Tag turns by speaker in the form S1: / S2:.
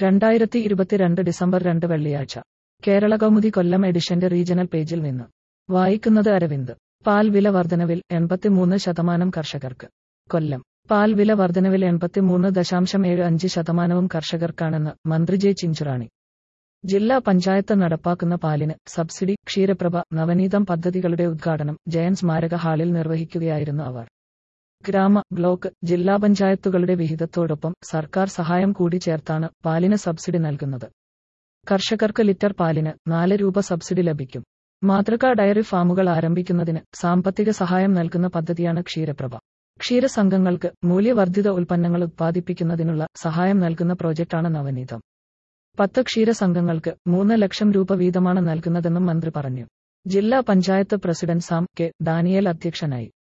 S1: 2022 December 2 വെള്ളിയാഴ്ച കേരളകൗമുദി കൊല്ലം എഡിഷന്റെ regional പേജിൽ നിന്ന് വായിക്കുന്നത് അരവിന്ദ്. പാൽ വില വർധനവിൽ 83% കർഷകർക്ക്. കൊല്ലം. പാൽ വില വർധനവിൽ 83.75% കർഷകർക്കാണെന്ന് മന്ത്രി ജെ ചിഞ്ചുറാണി. ജില്ലാ പഞ്ചായത്ത് നടപ്പാക്കുന്ന പാലിന് സബ്സിഡി, ക്ഷീരപ്രഭ, നവനീതം പദ്ധതികളുടെ ഉദ്ഘാടനം ജയൻ സ്മാരക ഹാളിൽ നിർവഹിക്കുകയായിരുന്നു അവർ. ഗ്രാമ, ബ്ലോക്ക്, ജില്ലാ പഞ്ചായത്തുകളുടെ വിഹിതത്തോടൊപ്പം സർക്കാർ സഹായം കൂടി ചേർത്താണ് പാലിന് സബ്സിഡി നൽകുന്നത്. കർഷകർക്ക് ലിറ്റർ പാലിന് 4 രൂപ സബ്സിഡി ലഭിക്കും. മാതൃകാ ഡയറി ഫാമുകൾ ആരംഭിക്കുന്നതിന് സാമ്പത്തിക സഹായം നൽകുന്ന പദ്ധതിയാണ് ക്ഷീരപ്രഭ. ക്ഷീരസംഘങ്ങൾക്ക് മൂല്യവർദ്ധിത ഉൽപ്പന്നങ്ങൾ ഉത്പാദിപ്പിക്കുന്നതിനുള്ള സഹായം നൽകുന്ന പ്രോജക്റ്റാണ് നവനീതം. 10 ക്ഷീരസംഘങ്ങൾക്ക് 3 ലക്ഷം രൂപ വീതമാണ് നൽകുന്നതെന്നും മന്ത്രി പറഞ്ഞു. ജില്ലാ പഞ്ചായത്ത് പ്രസിഡന്റ് സാം കെ ഡാനിയേൽ അധ്യക്ഷനായി.